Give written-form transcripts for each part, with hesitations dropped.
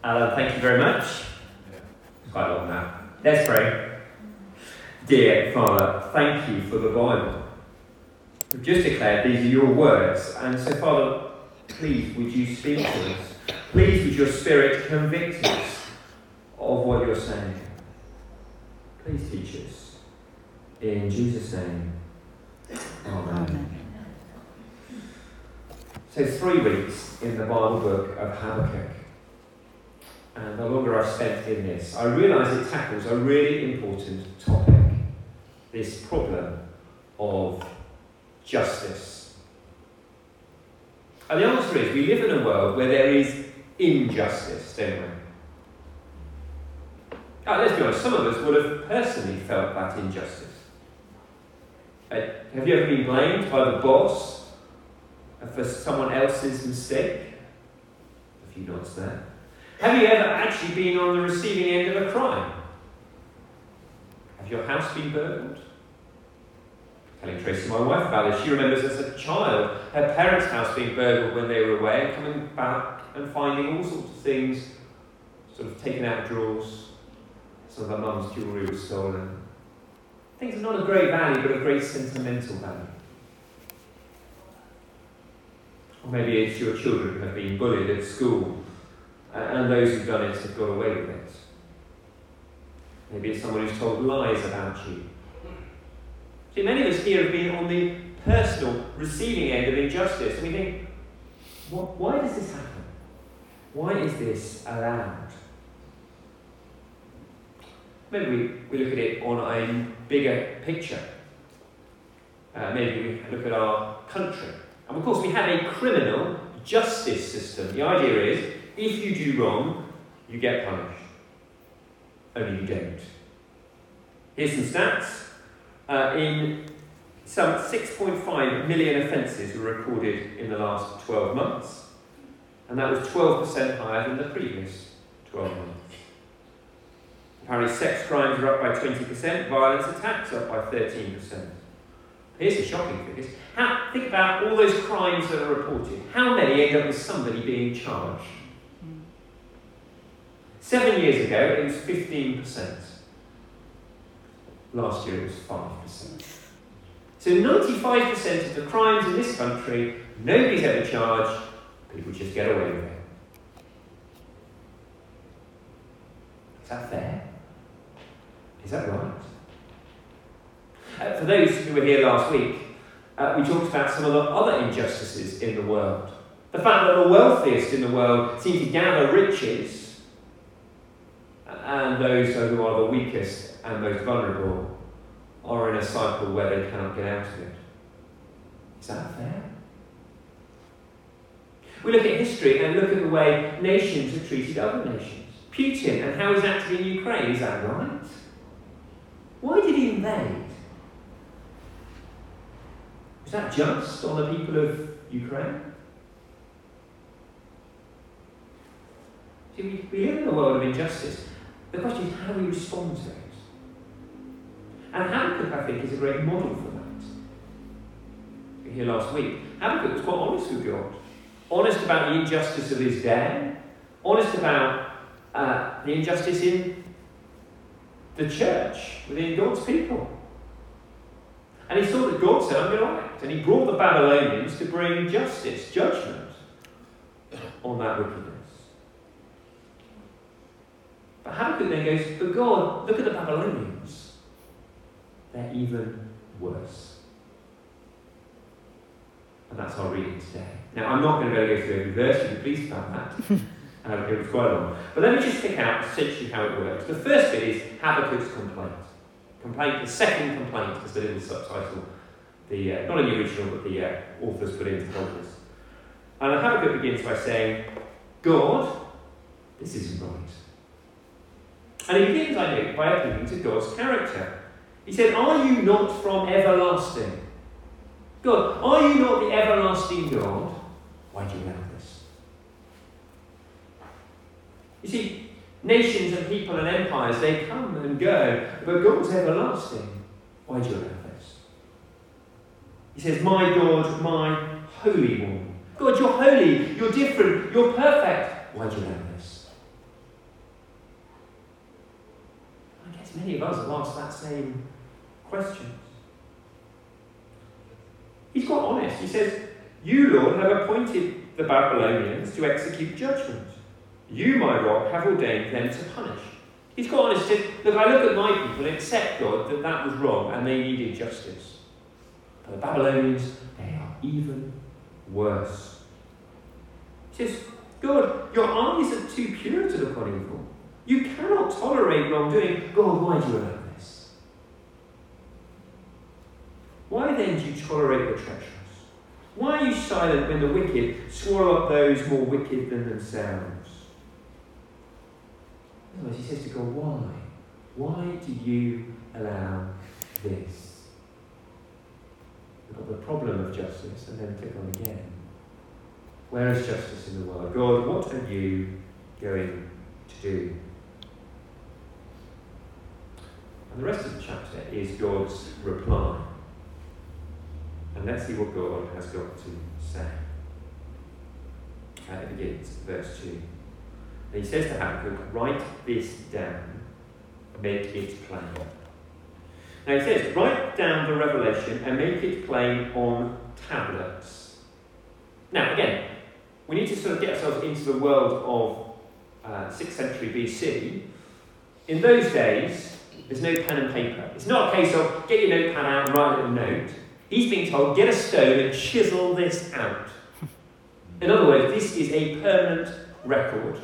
Alan, thank you very much. It's quite long now. Let's pray. Dear Father, thank you for the Bible. We've just declared these are your words, and so Father, please would you speak to us. Please would your Spirit convict us of what you're saying. Please teach us. In Jesus' name. Amen. So 3 weeks in the Bible book of Habakkuk. And the longer I've spent in this, I realise it tackles a really important topic. This problem of justice. And the answer is, we live in a world where there is injustice, don't we? Let's be honest, some of us would have personally felt that injustice. Have you ever been blamed by the boss for someone else's mistake? A few nods there. Have you ever actually been on the receiving end of a crime? Have your house been burgled? Telling Tracy, my wife, about this, she remembers as a child her parents' house being burgled when they were away, and coming back and finding all sorts of things sort of taken out of drawers. Some of her mum's jewellery was stolen. Things of not of great value, but of great sentimental value. Or maybe it's your children who have been bullied at school, and those who've done it have got away with it. Maybe it's someone who's told lies about you. See, many of us here have been on the personal receiving end of injustice, and we think, why does this happen? Why is this allowed? Maybe we look at it on a bigger picture. Maybe we look at our country. And of course we have a criminal justice system. The idea is, if you do wrong, you get punished. Only you don't. Here's some stats. In some 6.5 million offences were recorded in the last 12 months. And that was 12% higher than the previous 12 months. Apparently sex crimes are up by 20%, violence attacks are up by 13%. Here's the shocking figures. Think about all those crimes that are reported. How many end up with somebody being charged? 7 years ago, it was 15%. Last year, it was 5%. So 95% of the crimes in this country, nobody's ever charged, people just get away with it. Is that fair? Is that right? For those who were here last week, we talked about some of the other injustices in the world. The fact that the wealthiest in the world seem to gather riches, and those who are the weakest and most vulnerable are in a cycle where they cannot get out of it. Is that fair? We look at history and look at the way nations have treated other nations. Putin and how he's acted in Ukraine, is that right? Why did he invade? Is that just on the people of Ukraine? See, we live in a world of injustice. The question is, how do we respond to it? And Habakkuk, I think, is a great model for that. We were here last week. Habakkuk was quite honest with God. Honest about the injustice of his day. Honest about the injustice in the church, within God's people. And he saw that God said, I'm going to act. And he brought the Babylonians to bring justice, judgment on that wickedness. But Habakkuk then goes, but God, look at the Babylonians. They're even worse. And that's our reading today. Now, I'm not going to go through every verse, you'll be pleased about that. It was quite long. But let me just pick out essentially how it works. The first bit is Habakkuk's complaint. The second complaint is the little subtitle. Not in the original, but the authors put into context. And Habakkuk begins by saying, God, this isn't right. And he begins, I think, by appealing to God's character. He said, are you not from everlasting? God, are you not the everlasting God? Why do you allow this? You see, nations and people and empires, they come and go, but God's everlasting. Why do you allow this? He says, my God, my Holy One. God, you're holy, you're different, you're perfect. Why do you allow this? many of us have asked that same question. He's quite honest. He says, you, Lord, have appointed the Babylonians to execute judgment. You, my rock, have ordained them to punish. He's quite honest. He says, look, I look at my people and accept, God, that that was wrong and they needed justice. But the Babylonians, they are even worse. He says, God, your eyes are too pure to look on evil. You cannot tolerate wrongdoing. God, why do you allow this? Why then do you tolerate the treacherous? Why are you silent when the wicked swallow up those more wicked than themselves? In other words, he says to God, why? Why do you allow this? We've got the problem of justice, and then click on again. Where is justice in the world? God, what are you going to do? And the rest of the chapter is God's reply. And let's see what God has got to say. It begins, verse 2. And he says to Habakkuk, write this down, make it plain. Now he says, write down the revelation and make it plain on tablets. Now again, we need to sort of get ourselves into the world of 6th century BC. In those days, there's no pen and paper. It's not a case of get your notepad out and write a little note. He's being told, get a stone and chisel this out. In other words, this is a permanent record.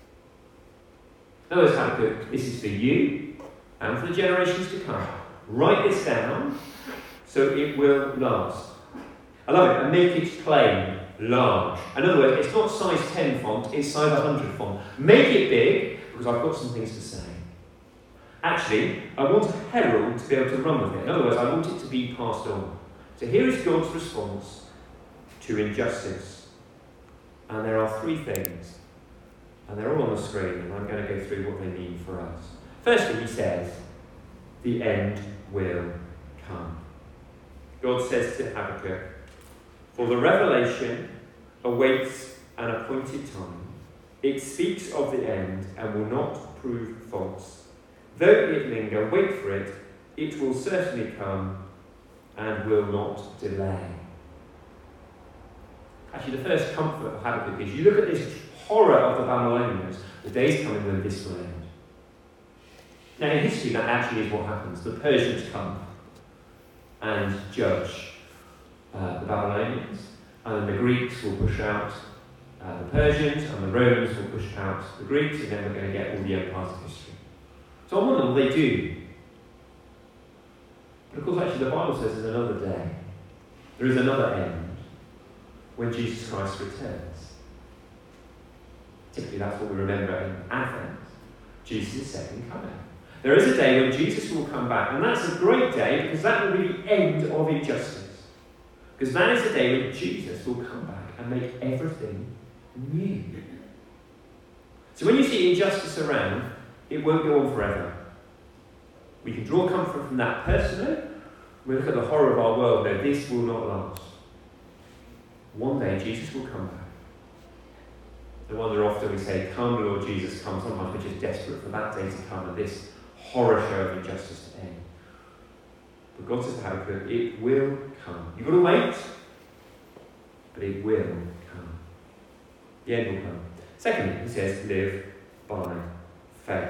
In other words, Habakkuk, this is for you and for the generations to come. Write this down so it will last. I love it. And make it plain, large. In other words, it's not size 10 font, it's size 100 font. Make it big, because I've got some things to say. Actually, I want a herald to be able to run with it. In other words, I want it to be passed on. So here is God's response to injustice. And there are 3 things. And they're all on the screen, and I'm going to go through what they mean for us. Firstly, he says, the end will come. God says to Habakkuk, for the revelation awaits an appointed time. It speaks of the end and will not prove false. Though it linger, wait for it. It will certainly come and will not delay. Actually, the first comfort of Habakkuk is you look at this horror of the Babylonians, the day's coming when this will end. Now, in history, that actually is what happens. The Persians come and judge the Babylonians, and then the Greeks will push out the Persians, and the Romans will push out the Greeks, and then we're going to get all the empires of history. So on one level, they do. But of course, actually, the Bible says there's another day. There is another end when Jesus Christ returns. Typically, that's what we remember in Advent, Jesus' second coming. There is a day when Jesus will come back, and that's a great day because that will be the end of injustice. Because that is the day when Jesus will come back and make everything new. So when you see injustice around, it won't go on forever. We can draw comfort from that personally. We look at the horror of our world, no, this will not last. One day Jesus will come back. No wonder often we say, come Lord Jesus, come. Sometimes we're just desperate for that day to come and this horror show of injustice to end. But God says to Habakkuk, it will come. You've got to wait, but it will come. The end will come. Secondly, he says, live by faith.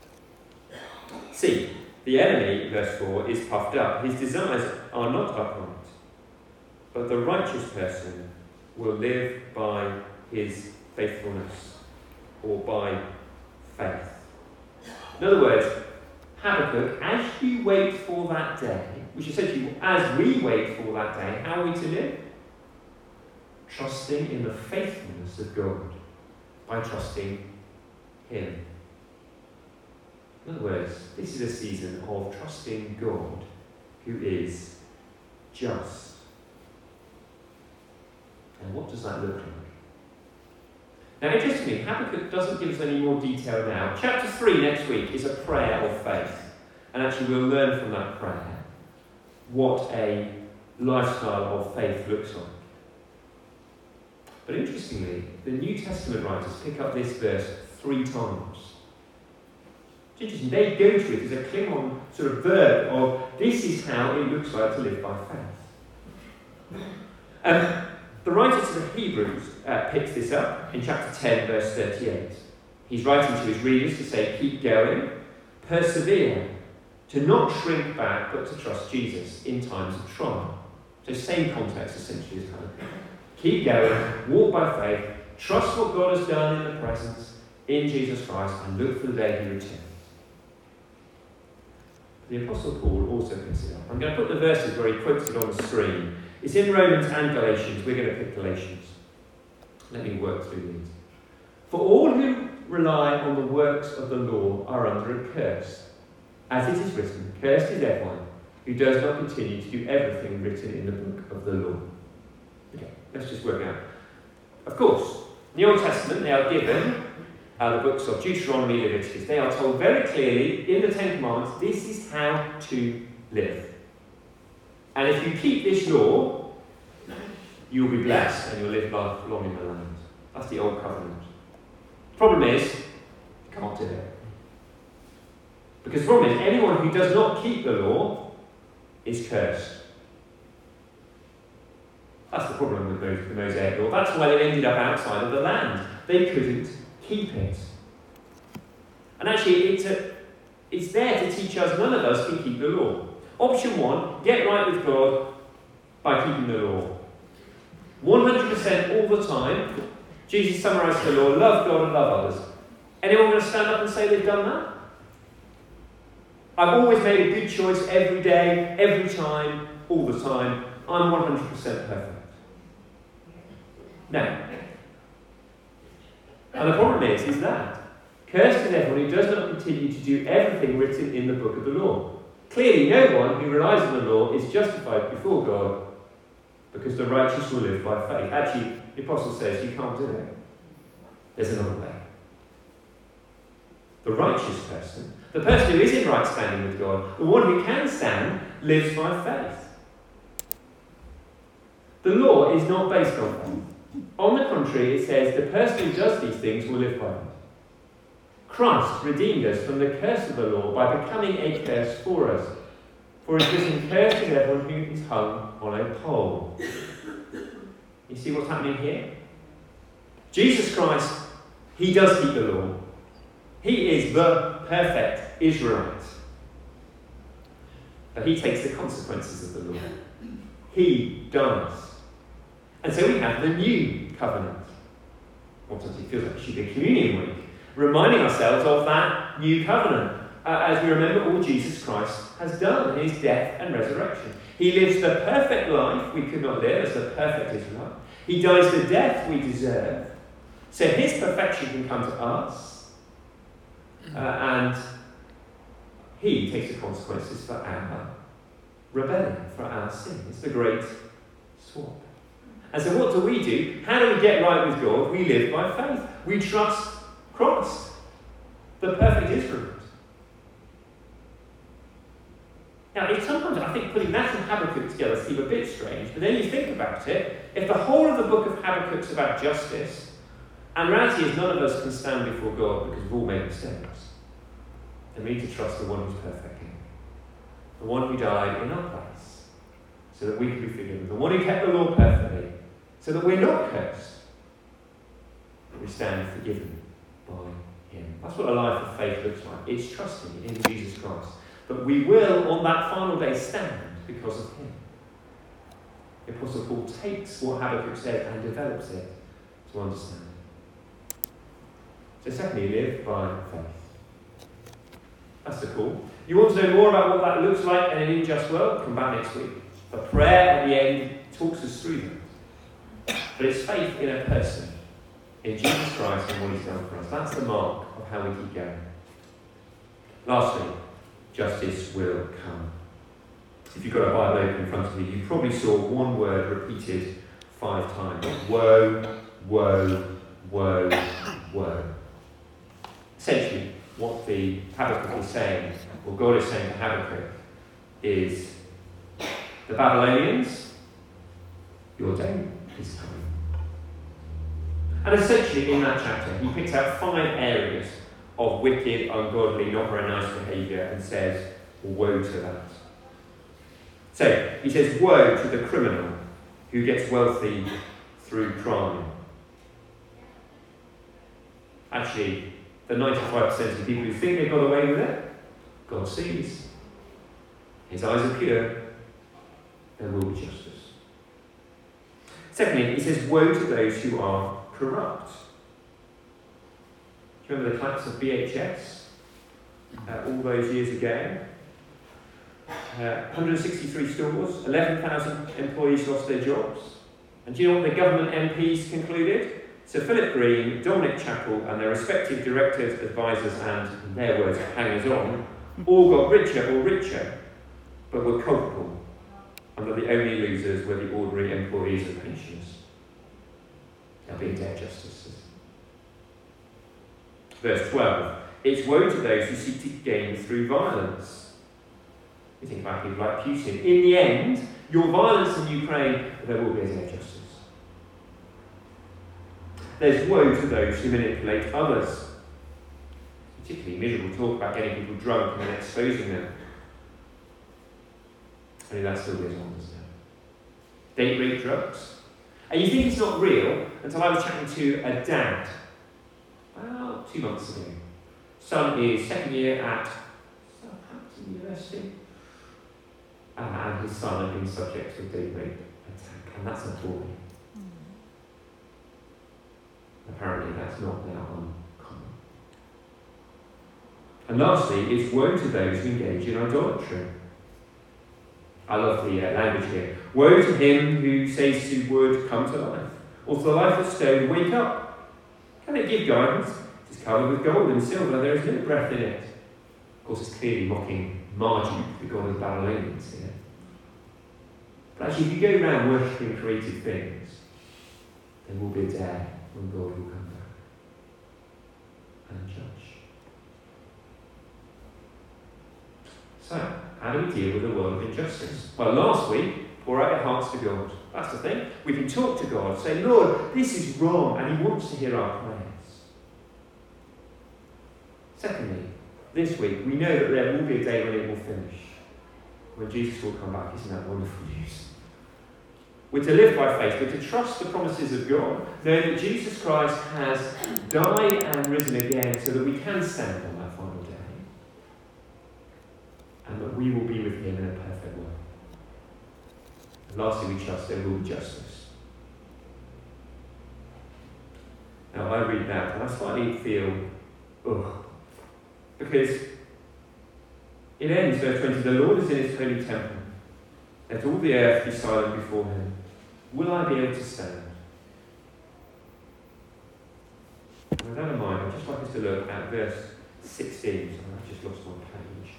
See, the enemy, verse 4, is puffed up. His desires are not upright, but the righteous person will live by his faithfulness, or by faith. In other words, Habakkuk, as you wait for that day, which essentially, as we wait for that day, how are we to live? Trusting in the faithfulness of God, by trusting Him. In other words, this is a season of trusting God, who is just. And what does that look like? Now, interestingly, Habakkuk doesn't give us any more detail now. Chapter 3 next week is a prayer of faith. And actually we'll learn from that prayer what a lifestyle of faith looks like. But interestingly, the New Testament writers pick up this verse 3 times. It's interesting, they go to it as a Klingon sort of verb of this is how it looks like to live by faith. The writer to the Hebrews picks this up in chapter 10, verse 38. He's writing to his readers to say, keep going, persevere, to not shrink back, but to trust Jesus in times of trial. So same context, essentially, as Habakkuk. Keep going, walk by faith, trust what God has done in the present, in Jesus Christ, and look for the day he returns. The Apostle Paul also picks it up. I'm going to put the verses where he quotes it on the screen. It's in Romans and Galatians. We're going to pick Galatians. Let me work through these. For all who rely on the works of the law are under a curse. As it is written, cursed is everyone who does not continue to do everything written in the book of the law. Okay, let's just work out. Of course, in the Old Testament they are given the books of Deuteronomy, Leviticus. They are told very clearly in the Ten Commandments, this is how to live. And if you keep this law, you will be blessed and you'll live long in the land. That's the Old Covenant. The problem is, you can't do it. Because the problem is, anyone who does not keep the law is cursed. That's the problem with the Mosaic law. That's why they ended up outside of the land. They couldn't keep it. And actually, it's there to teach us none of us can keep the law. Option 1, get right with God by keeping the law. 100% all the time. Jesus summarised the law, love God and love others. Anyone going to stand up and say they've done that? I've always made a good choice every day, every time, all the time. I'm 100% perfect. No. And the problem is that cursed is everyone who does not continue to do everything written in the book of the law. Clearly, no one who relies on the law is justified before God, because the righteous will live by faith. Actually, the Apostle says you can't do it. There's another way. The righteous person, the person who is in right standing with God, the one who can stand, lives by faith. The law is not based on faith. On the contrary, it says the person who does these things will live by them. Christ redeemed us from the curse of the law by becoming a curse for us. For it is written, cursed is everyone who is hung on a pole. You see what's happening here? Jesus Christ, he does keep the law. He is the perfect Israelite. But he takes the consequences of the law. He dies. And so we have the new covenant. Sometimes it feels like it should be a communion week, reminding ourselves of that new covenant as we remember all Jesus Christ has done in his death and resurrection. He lives the perfect life we could not live as the perfect Israelite. He dies the death we deserve, so his perfection can come to us, and he takes the consequences for our rebellion, for our sin. It's the great swap. And so what do? How do we get right with God? We live by faith. We trust Christ, the perfect Israelite. Now, sometimes I think putting that and Habakkuk together seems a bit strange, but then you think about it, if the whole of the book of Habakkuk is about justice, and reality is none of us can stand before God because we've all made mistakes, then we need to trust the one who's perfect, the one who died in our place, so that we can be forgiven, the one who kept the law perfectly, so that we're not cursed, but we stand forgiven by him. That's what a life of faith looks like. It's trusting in Jesus Christ. But we will, on that final day, stand because of him. The Apostle Paul takes what Habakkuk said and develops it to understand. So secondly, live by faith. That's the call. You want to know more about what that looks like in an unjust world? Come back next week. The prayer at the end talks us through that. But it's faith in a person, in Jesus Christ and what he's done for us. That's the mark of how we keep going. Lastly, justice will come. If you've got a Bible open in front of you, you probably saw one word repeated 5 times. Woe, woe, woe, woe. Essentially, what the Habakkuk is saying, or God is saying to Habakkuk, is the Babylonians, your day is coming. And essentially in that chapter, he picks out 5 areas of wicked, ungodly, not very nice behaviour, and says, woe to that. So, he says, woe to the criminal who gets wealthy through crime. Actually, the 95% of the people who think they got away with it, God sees. His eyes are pure. There will be justice. Secondly, he says, woe to those who are corrupt. Do you remember the collapse of BHS all those years ago? 163 stores, 11,000 employees lost their jobs. And do you know what the government MPs concluded? Sir Philip Green, Dominic Chappell, and their respective directors, advisors, and, in their words, hangers-on, all got richer or richer, but were culpable, and that the only losers were the ordinary employees and pensioners. They'll be in debt justice. Verse 12. It's woe to those who seek to gain through violence. You think about people like Putin. In the end, your violence in Ukraine, there will be a day of justice. There's woe to those who manipulate others. Particularly miserable talk about getting people drunk and then exposing them. Only that still goes on, doesn't it? Date rape drugs. And you think it's not real until I was chatting to a dad about 2 months ago. Son is second year at Southampton University. And his son had been subject to a date rape attack. And that's appalling. Apparently that's not now uncommon. And lastly, it's woe to those who engage in idolatry. I love the language here. Woe to him who says to wood, come to life, or to the life of stone, wake up. Can it give guidance? It is covered with gold and silver, and there is no breath in it. Of course, it's clearly mocking Marduk, the god of the Babylonians here. But actually, if you go around worshipping created things, there will be a day when God will come back and judge. So, how do we deal with a world of injustice? Well, last week, pour out your hearts to God. That's the thing. We can talk to God, say, Lord, this is wrong, and He wants to hear our prayers. Secondly, this week, we know that there will be a day when it will finish, when Jesus will come back. Isn't that wonderful news? We're to live by faith, we're to trust the promises of God, know that Jesus Christ has died and risen again so that we can stand on that final day, and that we will be with Him in a perfect way. And lastly, we trust there will be justice. Now, I read that and I slightly feel, because it ends, verse 20, the Lord is in His holy temple. Let all the earth be silent before Him. Will I be able to stand? And with that in mind, I'd just like us to look at verse 16. So I've just lost my page.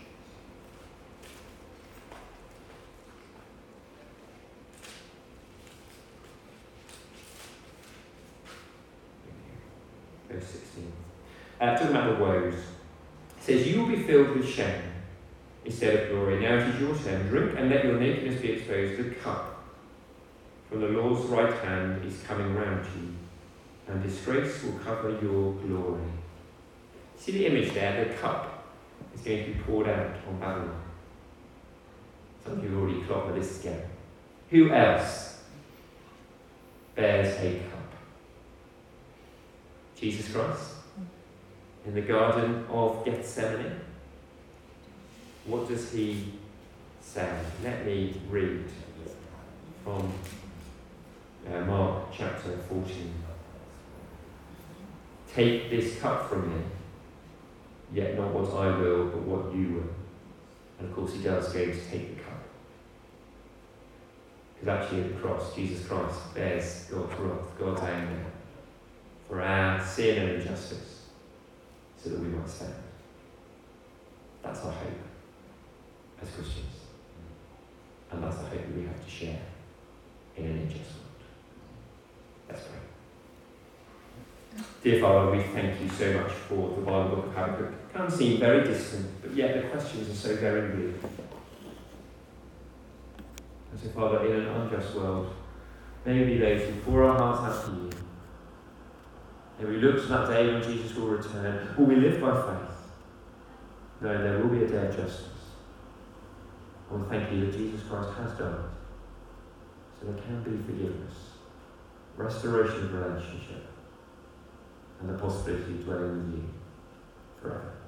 Verse 16. Talking about the woes. It says, you will be filled with shame instead of glory. Now it is your turn. Drink and let your nakedness be exposed. The cup from the Lord's right hand is coming round you, and disgrace will cover your glory. See the image there? The cup is going to be poured out on Babylon. Some of you have already clocked the list together. Who else bears a cup? Jesus Christ? In the Garden of Gethsemane? What does He say? Let me read from Mark chapter 14. Take this cup from me, yet not what I will, but what you will. And of course He does go to take the cup. Because actually at the cross, Jesus Christ bears God's wrath, God's anger, for our sin and injustice, so that we might stand. That's our hope as Christians. And that's the hope that we have to share in an unjust world. Let's pray. Dear Father, we thank you so much for the Bible book of Habakkuk. It can seem very distant, but yet the questions are so very real. And so, Father, in an unjust world, may we be those who pour our hearts out to you. And we look to that day when Jesus will return. Will we live by faith? No, there will be a day of justice. And we thank you that Jesus Christ has done it. So there can be forgiveness, restoration of relationship, and the possibility of dwelling with you forever.